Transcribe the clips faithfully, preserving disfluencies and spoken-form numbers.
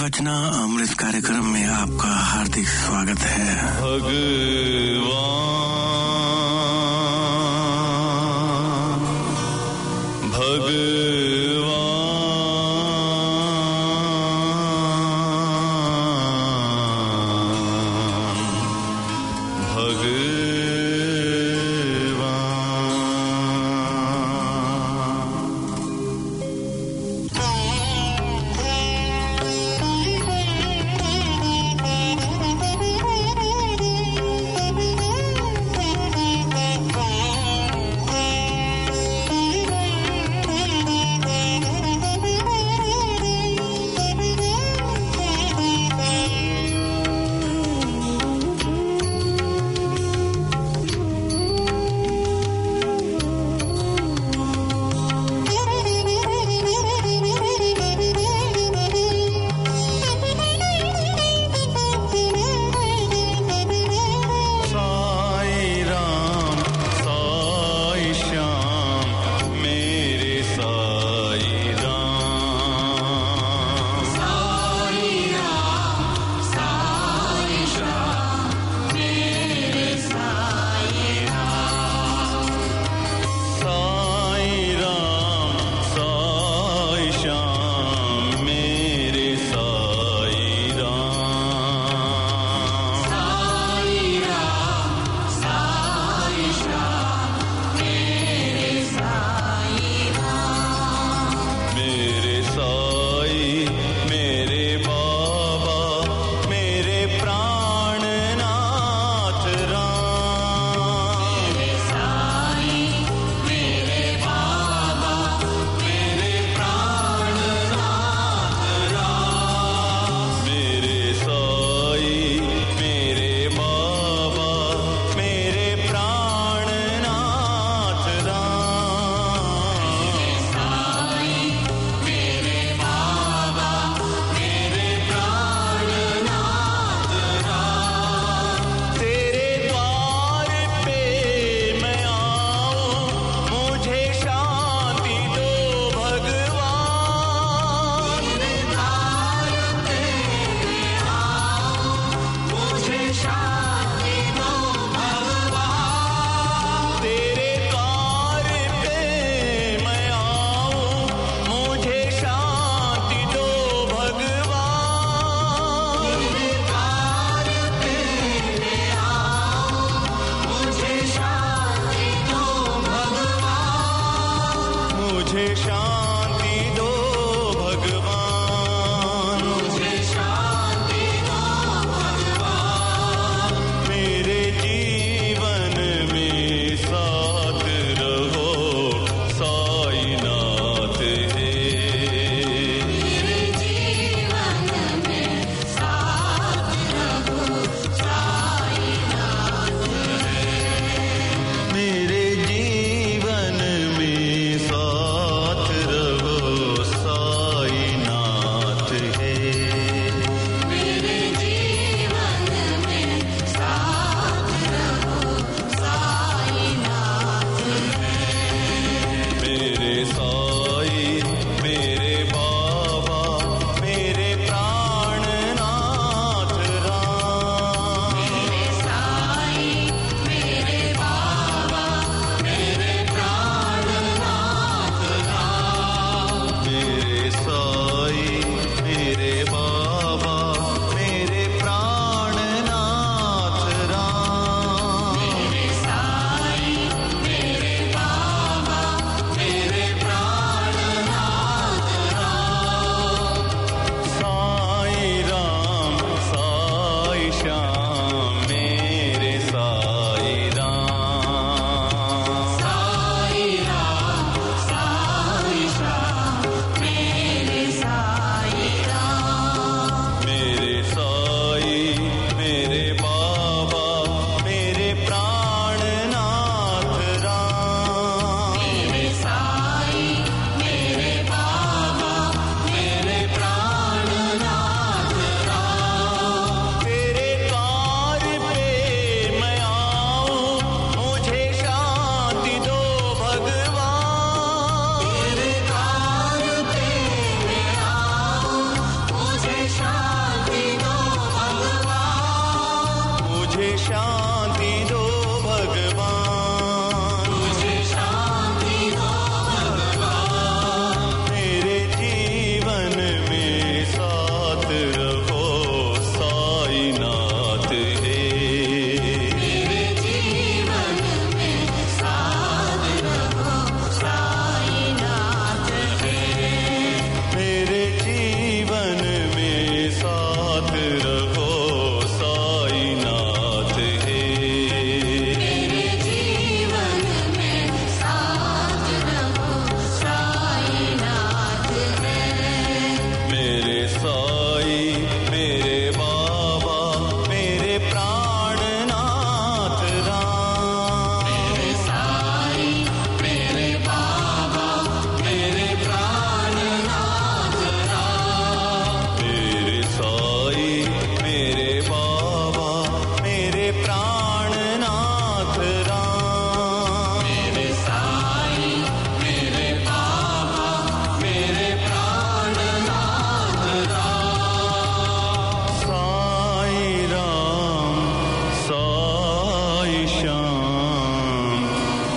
वचना अमृत कार्यक्रम में आपका हार्दिक स्वागत है। भगवान भगवान भगवान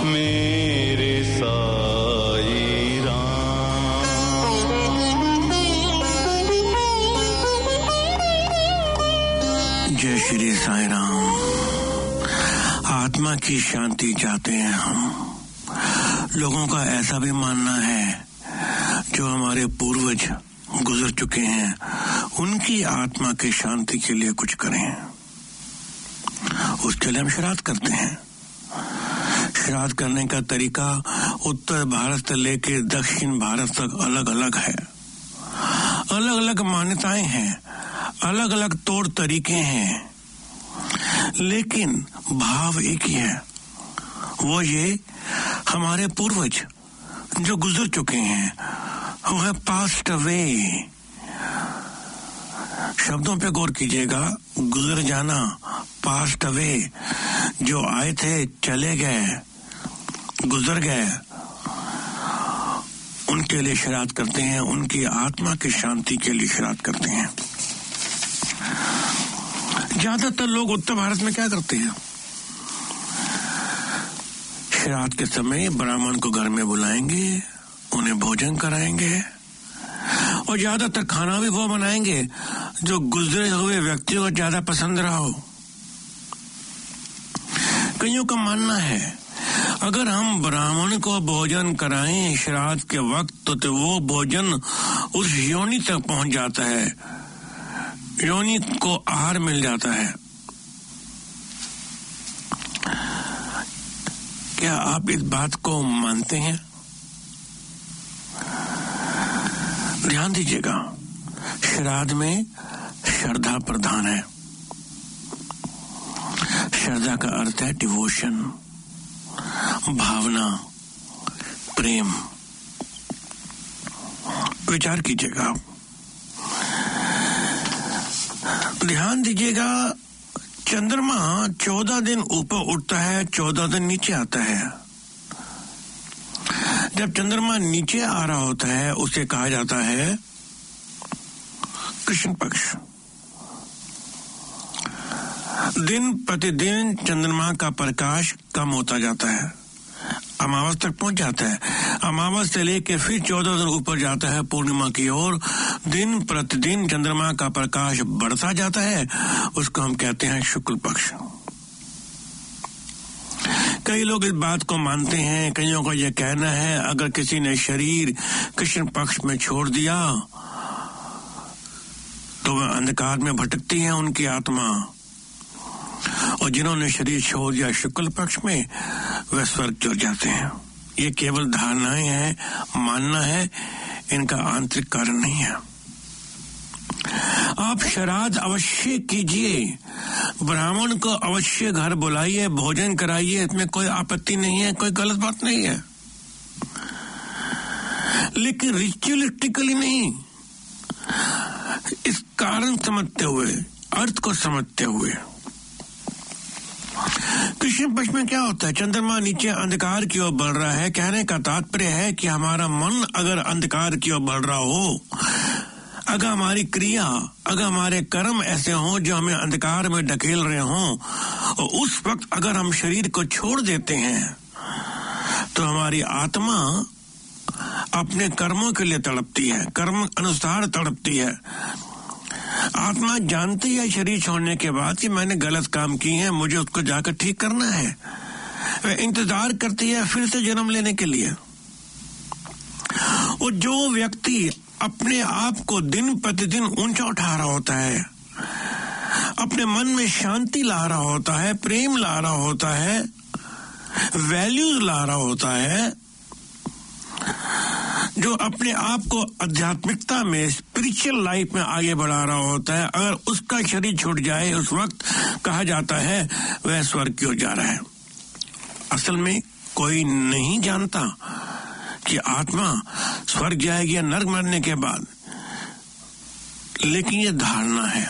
मेरे साईं राम। जय श्री साईं राम। आत्मा की शांति चाहते हैं हम। लोगों का ऐसा भी मानना है जो हमारे पूर्वज गुजर चुके हैं, उनकी आत्मा की शांति के लिए कुछ करें। उसके लिए हम श्राद्ध करते हैं। श्राद्ध करने का तरीका उत्तर भारत से लेके दक्षिण भारत तक अलग अलग है। अलग अलग मान्यताएं हैं, अलग अलग तौर तरीके हैं, लेकिन भाव एक ही है। वो ये, हमारे पूर्वज जो गुजर चुके हैं, वो है पास्ट अवे। शब्दों पे गौर कीजिएगा। गुजर जाना, पास्ट अवे। जो आए थे चले गए, गुजर गए, उनके लिए श्राद्ध करते हैं। उनकी आत्मा की शांति के लिए श्राद्ध करते हैं। ज्यादातर लोग उत्तर भारत में क्या करते हैं? श्राद्ध के समय ब्राह्मण को घर में बुलाएंगे, उन्हें भोजन कराएंगे और ज्यादातर खाना भी वो बनाएंगे जो गुजरे हुए व्यक्तियों को ज्यादा पसंद रहा हो। कईयों का मानना है अगर हम ब्राह्मण को भोजन कराएं श्राद्ध के वक्त तो, तो वो भोजन उस योनि तक पहुंच जाता है, योनि को आहार मिल जाता है। क्या आप इस बात को मानते हैं? ध्यान दीजिएगा, श्राद्ध में श्रद्धा प्रधान है। श्रद्धा का अर्थ है डिवोशन, भावना, प्रेम। विचार कीजिएगा, ध्यान दीजिएगा। चंद्रमा चौदह दिन ऊपर उठता है, चौदह दिन नीचे आता है। जब चंद्रमा नीचे आ रहा होता है उसे कहा जाता है कृष्ण पक्ष। दिन प्रतिदिन चंद्रमा का प्रकाश कम होता जाता है, अमावस तक पहुंच जाता है। अमावस से लेके फिर चौदह दिन ऊपर जाता है पूर्णिमा की ओर। दिन प्रतिदिन चंद्रमा का प्रकाश बढ़ता जाता है, उसको हम कहते हैं शुक्ल पक्ष। कई लोग इस बात को मानते हैं, कईयों का यह कहना है अगर किसी ने शरीर कृष्ण पक्ष में छोड़ दिया तो वह अंधकार में भटकती है उनकी आत्मा, और जिन्होंने शरीर छोड़ दिया शुक्ल पक्ष में वह स्वर्ग चढ़ जाते हैं। ये केवल धारणाएं हैं, मानना है, इनका आंतरिक कारण नहीं है। आप श्राद्ध अवश्य कीजिए, ब्राह्मण को अवश्य घर बुलाइए, भोजन कराइए, इसमें कोई आपत्ति नहीं है, कोई गलत बात नहीं है, लेकिन रिचुअलिस्टिकली नहीं। इस कारण समझते हुए, अर्थ को समझते हुए। कृष्ण पक्ष में क्या होता है? चंद्रमा नीचे अंधकार की ओर बढ़ रहा है। कहने का तात्पर्य है कि हमारा मन अगर अंधकार की ओर बढ़ रहा हो, अगर हमारी क्रिया, अगर हमारे कर्म ऐसे हों जो हमें अंधकार में ढकेल रहे हों, और उस वक्त अगर हम शरीर को छोड़ देते हैं तो हमारी आत्मा अपने कर्मों के लिए तड़पती है, कर्म अनुसार तड़पती है। आत्मा जानती है शरीर छोड़ने के बाद कि मैंने गलत काम किए हैं, मुझे उसको जाकर ठीक करना है। वह इंतजार करती है फिर से जन्म लेने के लिए। और जो व्यक्ति अपने आप को दिन प्रतिदिन ऊंचा उठा रहा होता है, अपने मन में शांति ला रहा होता है, प्रेम ला रहा होता है, वैल्यूज ला रहा होता है, जो अपने आप को आध्यात्मिकता में, स्पिरिचुअल लाइफ में आगे बढ़ा रहा होता है, अगर उसका शरीर छूट जाए उस वक्त कहा जाता है वह स्वर्ग की ओर जा रहा है। असल में कोई नहीं जानता कि आत्मा स्वर्ग जाएगी या नरक मरने के बाद, लेकिन ये धारणा है।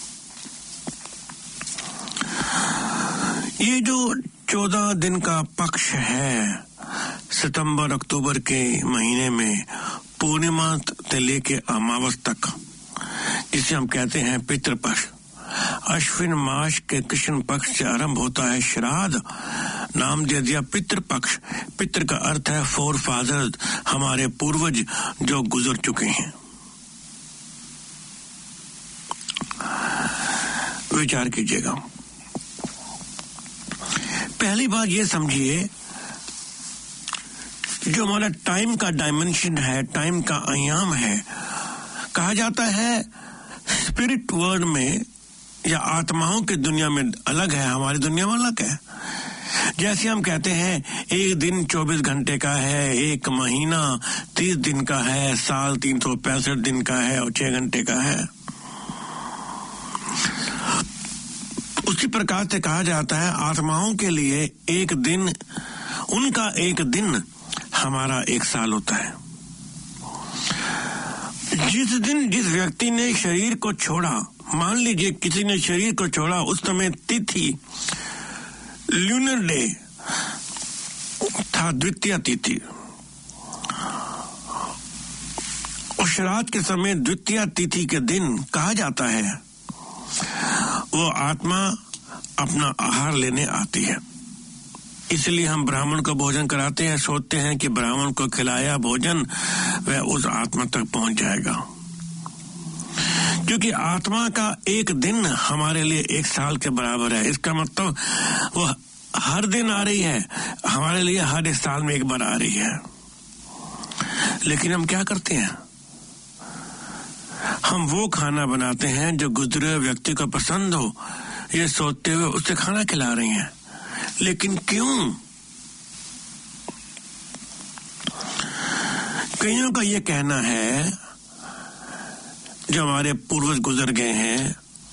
ये जो चौदह दिन का पक्ष है, सितंबर अक्टूबर के महीने में पूर्णिमा से लेके अमावस तक, जिसे हम कहते हैं पितृपक्ष। अश्विन मास के कृष्ण पक्ष से आरंभ होता है श्राद्ध, नाम दे दिया पितृपक्ष। पितृ का अर्थ है फोर फादर्स, हमारे पूर्वज जो गुजर चुके हैं। विचार कीजिएगा। पहली बात ये समझिए, जो हमारा टाइम का डायमेंशन है, टाइम का आयाम है, कहा जाता है स्पिरिट वर्ल्ड में या आत्माओं की दुनिया में अलग है, हमारी दुनिया में अलग है। जैसे हम कहते हैं एक दिन चौबीस घंटे का है, एक महीना तीस दिन का है, साल तीन सौ पैंसठ दिन का है और छह घंटे का है। उसी प्रकार से कहा जाता है आत्माओं के लिए एक दिन, उनका एक दिन हमारा एक साल होता है। जिस दिन जिस व्यक्ति ने शरीर को छोड़ा, मान लीजिए किसी ने शरीर को छोड़ा, उस समय तिथि ल्यूनर डे था, द्वितीय तिथि, और श्राद्ध के समय द्वितीय तिथि के दिन कहा जाता है वो आत्मा अपना आहार लेने आती है। इसलिए हम ब्राह्मण को भोजन कराते हैं, सोचते हैं कि ब्राह्मण को खिलाया भोजन वह उस आत्मा तक पहुंच जाएगा, क्योंकि आत्मा का एक दिन हमारे लिए एक साल के बराबर है। इसका मतलब वो हर दिन आ रही है, हमारे लिए हर एक साल में एक बार आ रही है। लेकिन हम क्या करते हैं, हम वो खाना बनाते हैं जो गुजरे व्यक्ति को पसंद हो, ये सोचते हुए उसे खाना खिला रही हैं। लेकिन क्यों? कईयों का ये कहना है जो हमारे पूर्वज गुजर गए हैं,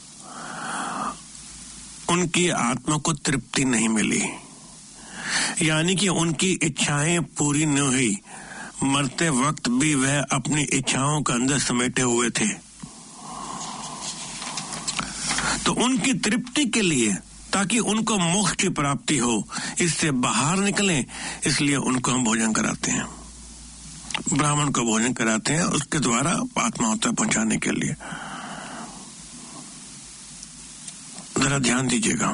उनकी आत्मा को तृप्ति नहीं मिली, यानी कि उनकी इच्छाएं पूरी न हुई। मरते वक्त भी वह अपनी इच्छाओं के अंदर समेटे हुए थे। तो उनकी तृप्ति के लिए, ताकि उनको मोक्ष की प्राप्ति हो, इससे बाहर निकलें, इसलिए उनको हम भोजन कराते हैं, ब्राह्मण को भोजन कराते हैं, उसके द्वारा आत्माओं तक पहुंचाने के लिए। जरा ध्यान दीजिएगा,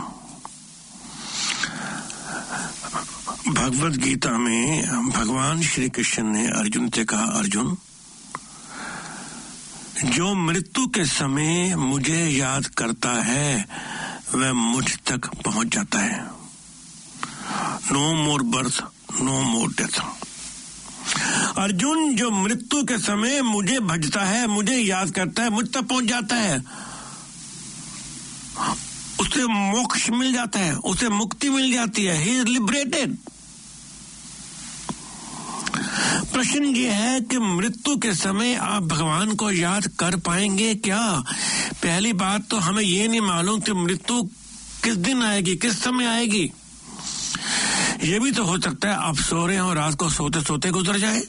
भगवत गीता में भगवान श्री कृष्ण ने अर्जुन से कहा, अर्जुन, जो मृत्यु के समय मुझे याद करता है वह मुझ तक पहुंच जाता है। No more birth, no more death. Arjun, जो मृत्यु के समय मुझे भजता है, मुझे याद करता है, मुझ तक पहुंच जाता है, उसे मोक्ष मिल जाता है, उसे मुक्ति मिल जाती है, ही इज लिबरेटेड। प्रश्न ये है कि मृत्यु के समय आप भगवान को याद कर पाएंगे क्या? पहली बात तो हमें ये नहीं मालूम कि मृत्यु किस दिन आएगी, किस समय आएगी। ये भी तो हो सकता है आप सो रहे हो, रात को सोते सोते गुजर जाए,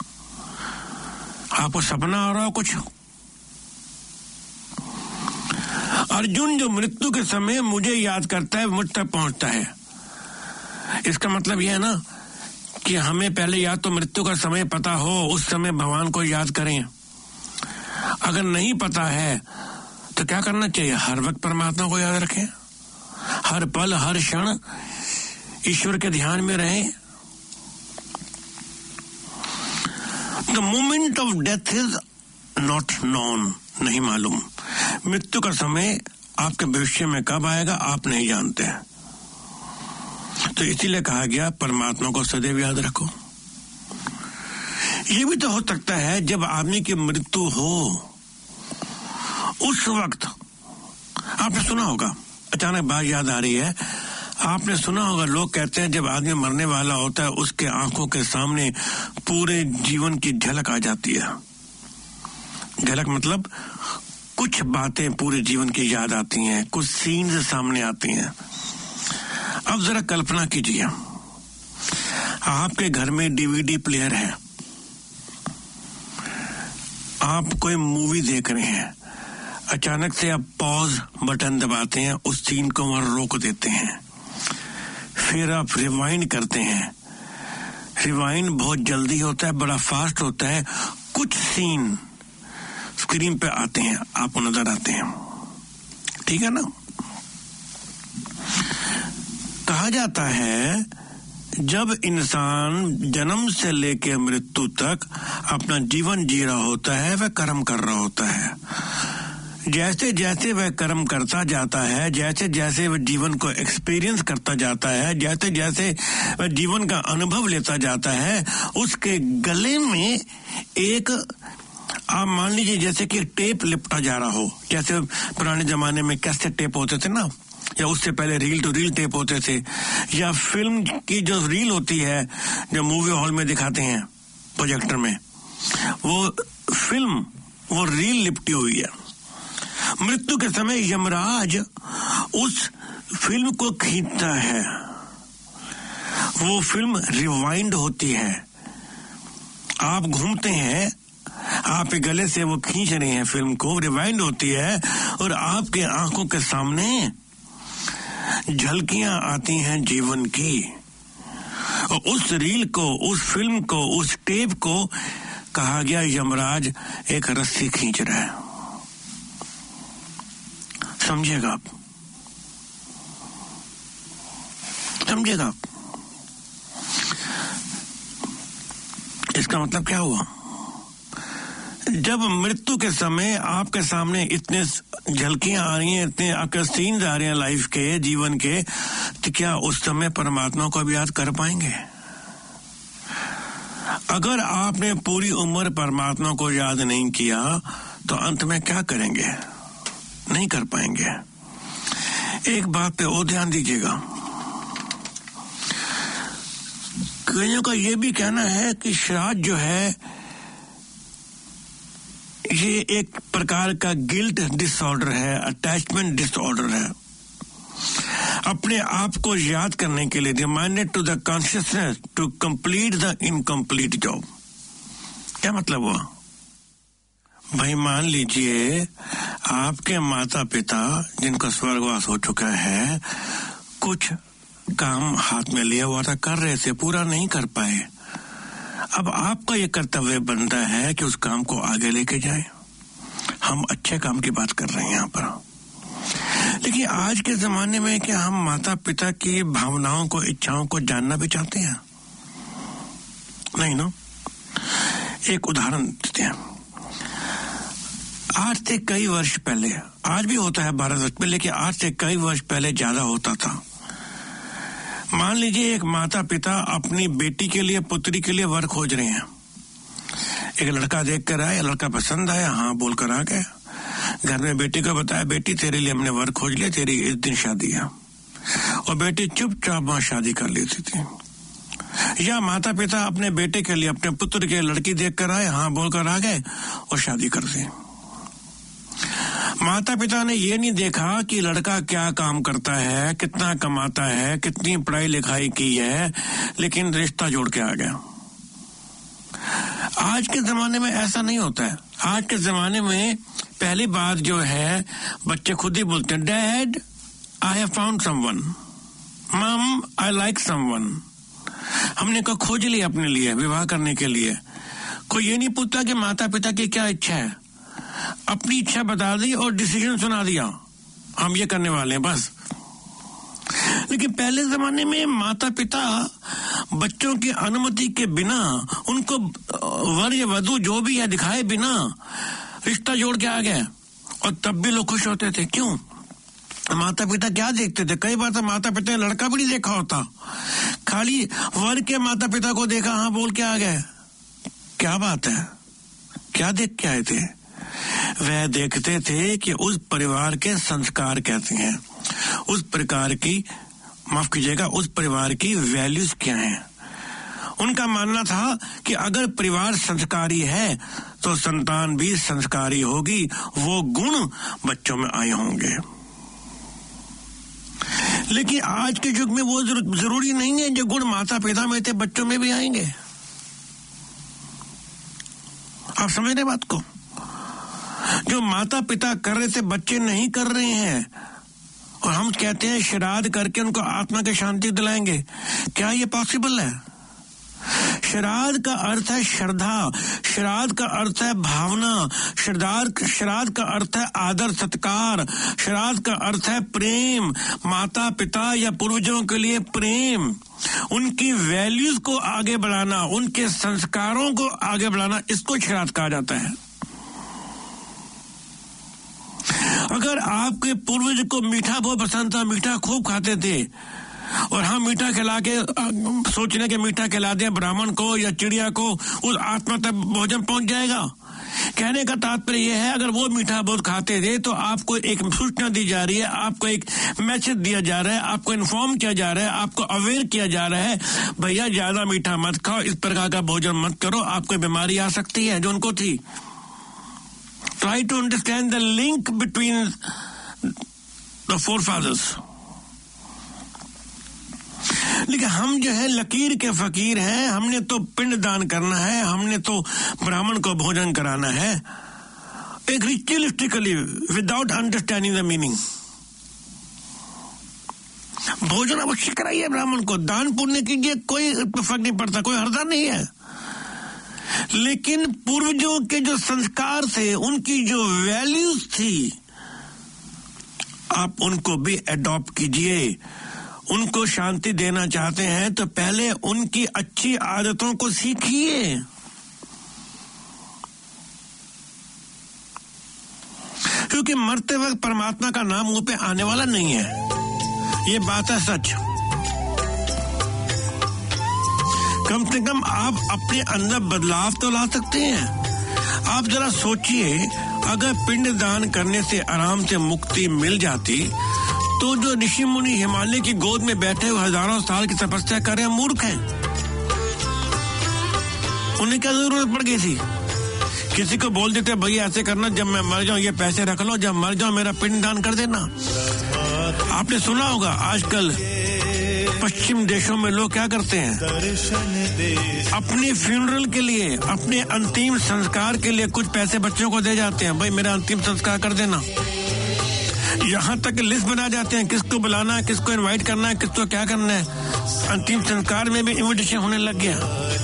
आपको सपना आ रहा हो कुछ। अर्जुन, जो मृत्यु के समय मुझे याद करता है मुझ तक पहुंचता है। इसका मतलब यह है ना कि हमें पहले या तो मृत्यु का समय पता हो, उस समय भगवान को याद करें। अगर नहीं पता है तो क्या करना चाहिए? हर वक्त परमात्मा को याद रखें, हर पल हर क्षण ईश्वर के ध्यान में रहें। The moment of death is not known, नहीं मालूम। मृत्यु का समय आपके भविष्य में कब आएगा आप नहीं जानते हैं। तो इसीलिए कहा गया परमात्मा को सदैव याद रखो। ये भी तो हो सकता है जब आदमी की मृत्यु हो, उस वक्त आपने सुना होगा, अचानक बात याद आ रही है, आपने सुना होगा लोग कहते हैं जब आदमी मरने वाला होता है उसके आंखों के सामने पूरे जीवन की झलक आ जाती है। झलक मतलब कुछ बातें पूरे जीवन की याद आती हैं, कुछ सीन सामने आती हैं। अब जरा कल्पना कीजिए, आपके घर में डीवीडी प्लेयर है, आप कोई मूवी देख रहे हैं, अचानक से आप पॉज बटन दबाते हैं, उस सीन को वहां रोक देते हैं, फिर आप रिवाइंड करते हैं। रिवाइंड बहुत जल्दी होता है, बड़ा फास्ट होता है, कुछ सीन स्क्रीन पे आते हैं, आपको नजर आते हैं, ठीक है ना? कहा जाता है जब इंसान जन्म से लेकर मृत्यु तक अपना जीवन जी रहा होता है वह कर्म कर रहा होता है। जैसे जैसे वह कर्म करता जाता है, जैसे जैसे वह जीवन को एक्सपीरियंस करता जाता है, जैसे जैसे वह जीवन का अनुभव लेता जाता है, उसके गले में एक, आप मान लीजिए जैसे कि टेप लिपटा जा रहा हो। जैसे पुराने जमाने में कैसे टेप होते थे ना, या उससे पहले रील टू रील टेप होते थे, या फिल्म की जो रील होती है जो मूवी हॉल में दिखाते हैं प्रोजेक्टर में, वो फिल्म, वो रील लिपटी हुई है। मृत्यु के समय यमराज उस फिल्म को खींचता है, वो फिल्म रिवाइंड होती है। आप घूमते हैं, आपके गले से वो खींच रहे हैं फिल्म को, रिवाइंड होती है और आपके आंखों के सामने झलकियां आती हैं जीवन की। और उस रील को, उस फिल्म को, उस टेप को कहा गया यमराज एक रस्सी खींच रहा है। समझिएगा आप, समझिएगा आप, इसका मतलब क्या हुआ? जब मृत्यु के समय आपके सामने इतने झलकियां आ रही हैं, इतने आपके सीन्स आ रहे हैं लाइफ के, जीवन के, तो क्या उस समय परमात्मा को भी याद कर पाएंगे? अगर आपने पूरी उम्र परमात्मा को याद नहीं किया तो अंत में क्या करेंगे? नहीं कर पाएंगे। एक बात पे और ध्यान दीजिएगा, कईयों का ये भी कहना है कि श्राद्ध जो है ये एक प्रकार का गिल्ट डिसऑर्डर है, अटैचमेंट डिसऑर्डर है। अपने आप को याद करने के लिए, reminded to the consciousness to complete the incomplete job. क्या मतलब हुआ? भाई मान लीजिए आपके माता पिता जिनका स्वर्गवास हो चुका है, कुछ काम हाथ में लिया हुआ था, कर रहे थे, पूरा नहीं कर पाए। अब आपका ये कर्तव्य बनता है कि उस काम को आगे लेके जाए। हम अच्छे काम की बात कर रहे हैं यहाँ पर, लेकिन आज के जमाने में क्या हम माता पिता की भावनाओं को, इच्छाओं को जानना भी चाहते हैं? नहीं ना। एक उदाहरण देते हैं। आज से कई वर्ष पहले, आज भी होता है बारह वर्ष में, लेकिन आज से कई वर्ष पहले ज्यादा होता था। मान लीजिए एक माता पिता अपनी बेटी के लिए, पुत्री के लिए वर खोज रहे हैं। एक लड़का देख कर आया, लड़का पसंद आया, हाँ बोलकर आ गए। घर में बेटी को बताया, बेटी तेरे लिए हमने वर खोज लिया, तेरी इस दिन शादी है। और बेटी चुपचाप वहां शादी कर लेती थी। या माता पिता अपने बेटे के लिए, अपने पुत्र के लड़की देख कर आए, हाँ बोलकर आ गए और शादी कर दी। माता पिता ने ये नहीं देखा कि लड़का क्या काम करता है, कितना कमाता है, कितनी पढ़ाई लिखाई की है, लेकिन रिश्ता जोड़ के आ गया। आज के जमाने में ऐसा नहीं होता है। आज के जमाने में पहली बात जो है, बच्चे खुद ही बोलते हैं, dad I have found someone, mum I like someone. हमने को खोज लिया अपने लिए, विवाह करने के लिए। कोई ये नहीं पूछता कि माता पिता की क्या इच्छा है, अपनी इच्छा बता दी और डिसीजन सुना दिया, हम ये करने वाले हैं बस। लेकिन पहले जमाने में माता पिता बच्चों की अनुमति के बिना, उनको वर या वधू जो भी है दिखाए बिना रिश्ता जोड़ के आ गए, और तब भी लोग खुश होते थे। क्यों? माता पिता क्या देखते थे? कई बार तो माता पिता ने लड़का भी नहीं देखा होता, खाली वर के माता पिता को देखा, हाँ बोल के आ गए। क्या बात है? क्या देख के आए थे? वह देखते थे कि उस परिवार के संस्कार कैसे हैं, उस प्रकार की, माफ कीजिएगा, उस परिवार की वैल्यूज क्या हैं। उनका मानना था कि अगर परिवार संस्कारी है तो संतान भी संस्कारी होगी, वो गुण बच्चों में आए होंगे। लेकिन आज के युग में वो जरूरी नहीं है, जो गुण माता पिता में थे बच्चों में भी आएंगे। आप समझ रहे बात को? जो माता पिता कर रहे थे बच्चे नहीं कर रहे हैं, और हम कहते हैं श्राद्ध करके उनको आत्मा की शांति दिलाएंगे। क्या ये पॉसिबल है? श्राद्ध का अर्थ है श्रद्धा, श्राद्ध का अर्थ है भावना, श्राद्ध श्राद्ध का अर्थ है आदर सत्कार, श्राद्ध का अर्थ है प्रेम, माता पिता या पूर्वजों के लिए प्रेम, उनकी वैल्यूज को आगे बढ़ाना, उनके संस्कारों को आगे बढ़ाना, इसको श्राद्ध कहा जाता है। अगर आपके पूर्वज को मीठा बहुत पसंद था, मीठा खूब खाते थे, और हम मीठा खिला के सोचने के मीठा खिला दें ब्राह्मण को या चिड़िया को, उस आत्मा तक भोजन पहुंच जाएगा। कहने का तात्पर्य यह है, अगर वो मीठा बहुत खाते थे तो आपको एक सूचना दी जा रही है, आपको एक मैसेज दिया जा रहा है, आपको इन्फॉर्म किया जा रहा है, आपको अवेयर किया जा रहा है, भैया ज्यादा मीठा मत खाओ, इस प्रकार का भोजन मत करो, आपको बीमारी आ सकती है, जो उनको थी। Try to understand the link between the forefathers. लेकिन हम जो है लकीर के फकीर हैं, हमने तो पिंड दान करना है, हमने तो ब्राह्मण को भोजन कराना है, एक ritualistically, without understanding the meaning. भोजन अवश्य कराइए ब्राह्मण को, दान पुण्य कीजिए, कोई फर्क नहीं पड़ता, कोई हर्जा नहीं है। लेकिन पूर्वजों के जो संस्कार थे, उनकी जो वैल्यूज थी, आप उनको भी अडॉप्ट कीजिए। उनको शांति देना चाहते हैं तो पहले उनकी अच्छी आदतों को सीखिए। क्योंकि मरते वक्त परमात्मा का नाम मुंह पे आने वाला नहीं है, ये बात है सच। कम से कम आप अपने अंदर बदलाव तो ला सकते हैं। आप जरा सोचिए, अगर पिंड दान करने से आराम से मुक्ति मिल जाती तो जो ऋषि मुनि हिमालय की गोद में बैठे हुए हजारों साल की तपस्या कर रहे हैं, मूर्ख हैं, उन्हें क्या जरूरत पड़ गई थी? किसी को बोल देते भैया ऐसे करना, जब मैं मर जाऊं ये पैसे रख लो, जब मर जाऊं मेरा पिंड दान कर देना। आपने सुना होगा आजकल पश्चिम देशों में लोग क्या करते हैं, अपने फ्यूनरल के लिए, अपने अंतिम संस्कार के लिए कुछ पैसे बच्चों को दे जाते हैं, भाई मेरा अंतिम संस्कार कर देना। यहाँ तक लिस्ट बना जाते हैं, किसको बुलाना है, किसको इनवाइट करना है, किसको क्या करना है। अंतिम संस्कार में भी इनविटेशन होने लग गया।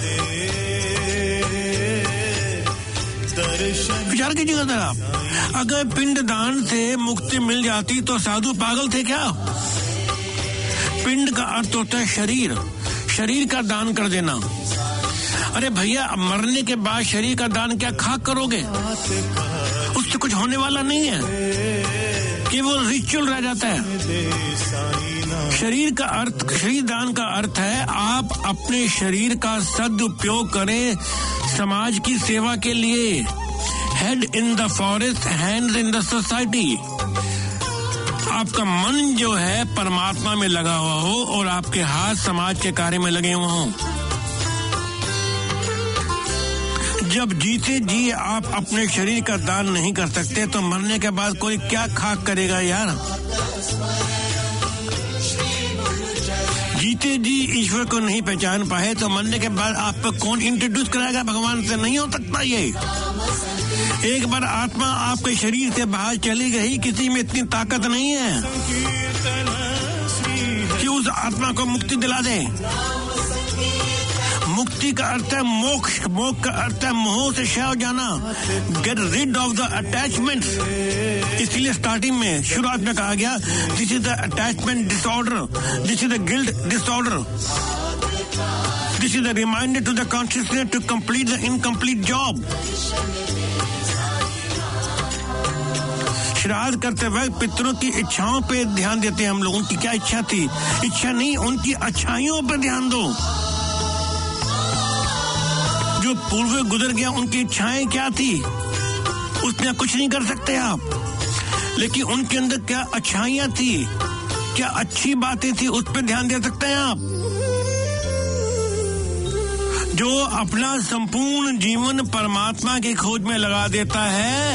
विचार कीजिएगा जरा, अगर पिंड दान से मुक्ति मिल जाती तो साधु पागल थे क्या? पिंड का अर्थ होता है शरीर, शरीर का दान कर देना। अरे भैया, मरने के बाद शरीर का दान क्या खाक करोगे? उससे कुछ होने वाला नहीं है, केवल रिचुअल रह जाता है। शरीर का अर्थ, शरीर दान का अर्थ है आप अपने शरीर का सदुपयोग करें समाज की सेवा के लिए। Head in the forest, hands in the society. आपका मन जो है परमात्मा में लगा हुआ हो और आपके हाथ समाज के कार्य में लगे हुए हों। जब जीते जी आप अपने शरीर का दान नहीं कर सकते तो मरने के बाद कोई क्या खाक करेगा यार? जीते जी ईश्वर को नहीं पहचान पाए तो मरने के बाद आप पर कौन इंट्रोड्यूस कराएगा भगवान से? नहीं हो सकता ये। एक बार आत्मा आपके शरीर से बाहर चली गई, किसी में इतनी ताकत नहीं है कि उस आत्मा को मुक्ति दिला दे। मुक्ति का अर्थ है मोक्ष, मोक्ष का अर्थ है मोह से क्षय हो जाना, get rid of the attachment. इसलिए स्टार्टिंग में, शुरुआत में कहा गया, this is the attachment disorder, this is the guilt disorder, this is the reminder to the consciousness to complete the incomplete job. श्राद्ध करते वक्त पितरों की इच्छाओं पे ध्यान देते हैं हम लोग। उनकी क्या इच्छा थी? इच्छा नहीं, उनकी अच्छाइयों पर ध्यान दो। जो पूर्व गुजर गया, उनकी इच्छाएं क्या थी? उसमें कुछ नहीं कर सकते आप, लेकिन उनके अंदर क्या अच्छाइयां थी, क्या अच्छी बातें थी, उस पर ध्यान दे सकते हैं आप। जो अपना संपूर्ण जीवन परमात्मा की खोज में लगा देता है,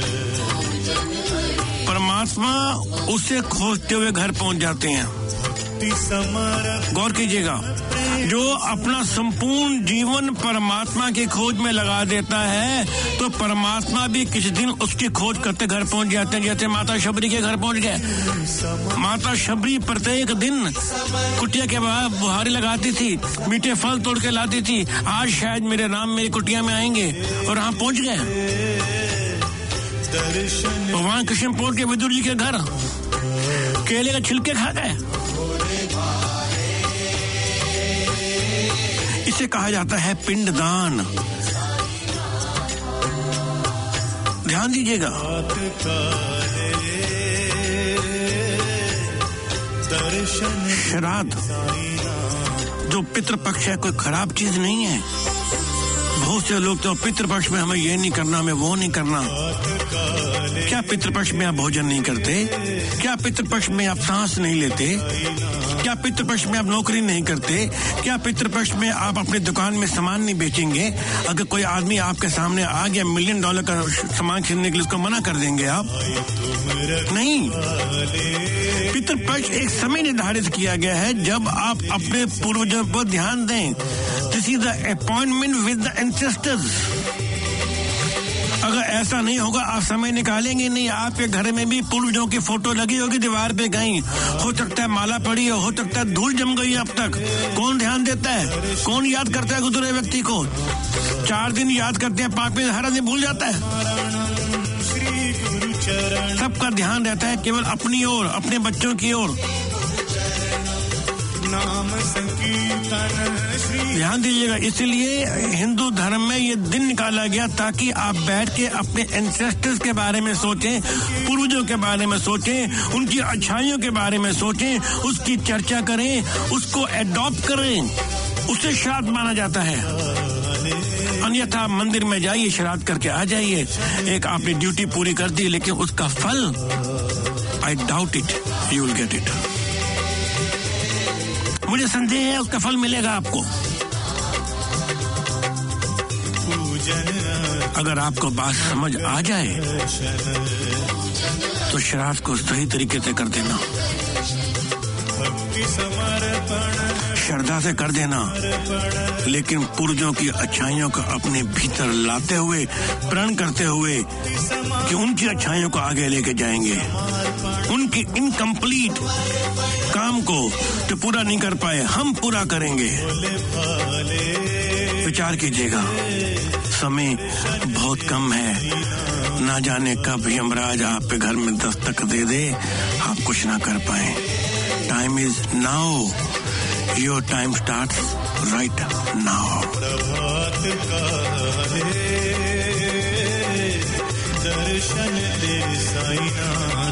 परमात्मा उसे खोजते हुए घर पहुंच जाते हैं। गौर कीजिएगा, जो अपना संपूर्ण जीवन परमात्मा की खोज में लगा देता है तो परमात्मा भी किसी दिन उसकी खोज करते घर पहुंच जाते हैं। जैसे माता शबरी के घर पहुंच गए। माता शबरी प्रत्येक दिन कुटिया के बाहर बुहारी लगाती थी, मीठे फल तोड़ के लाती थी, आज शायद मेरे राम मेरी कुटिया में आएंगे, और वहां पहुंच गए। भगवान कृष्ण पहुंच के विदुर जी के घर केले का छिलके खा गए। इसे कहा जाता है पिंडदान। ध्यान दीजिएगा, श्राद्ध जो पितृपक्ष है कोई खराब चीज नहीं है। बहुत से लोग तो पितृपक्ष में हमें ये नहीं करना, हमें वो नहीं करना। क्या पितृपक्ष में आप भोजन नहीं करते? क्या पितृपक्ष में आप सांस नहीं लेते? क्या पितृपक्ष में आप नौकरी नहीं करते? क्या पितृपक्ष में आप अपनी दुकान में सामान नहीं बेचेंगे? अगर कोई आदमी आपके सामने आ गया मिलियन डॉलर का सामान खरीदने के लिए, उसको मना कर देंगे आप? नहीं। पितृपक्ष एक समय निर्धारित किया गया है जब आप अपने पूर्वजों पर ध्यान दें। This is the appointment with the ancestors. अगर ऐसा नहीं होगा, आप समय निकालेंगे नहीं। आपके घर में भी पूर्वजों की फोटो लगी होगी दीवार पे कहीं, हो सकता है माला पड़ी हो, हो सकता है धूल जम गई अब तक। कौन ध्यान देता है? कौन याद करता है गुजरे व्यक्ति को? चार दिन याद करते हैं, पांच दिन हर आदमी भूल जाता है। सबका ध्यान रहता है केवल अपनी ओर, अपने बच्चों की ओर। ध्यान दीजिएगा, इसलिए हिंदू धर्म में ये दिन निकाला गया ताकि आप बैठ के अपने एंसेस्टर्स के बारे में सोचें, पूर्वजों के बारे में सोचें, उनकी अच्छाइयों के बारे में सोचें, उसकी चर्चा करें, उसको एडॉप्ट करें। उसे श्राद्ध माना जाता है। अन्यथा मंदिर में जाइए, श्राद्ध करके आ जाइए। एक आपने ड्यूटी पूरी कर दी, लेकिन उसका फल I doubt it you will get it. मुझे संदेह है उसका फल मिलेगा आपको। अगर आपको बात समझ आ जाए तो श्राद्ध को सही तरीके से कर देना, श्रद्धा से कर देना, लेकिन पूर्वजों की अच्छाइयों को अपने भीतर लाते हुए, प्रण करते हुए कि उनकी अच्छाइयों को आगे लेके जाएंगे। उनकी इनकम्प्लीट काम को तो पूरा नहीं कर पाए, हम पूरा करेंगे। विचार कीजिएगा, समय बहुत कम है। ना जाने कब यमराज आप पे घर में दस्तक दे दे, आप कुछ ना कर पाए। Time is now. Your time starts right now. दर्शन दे साईं।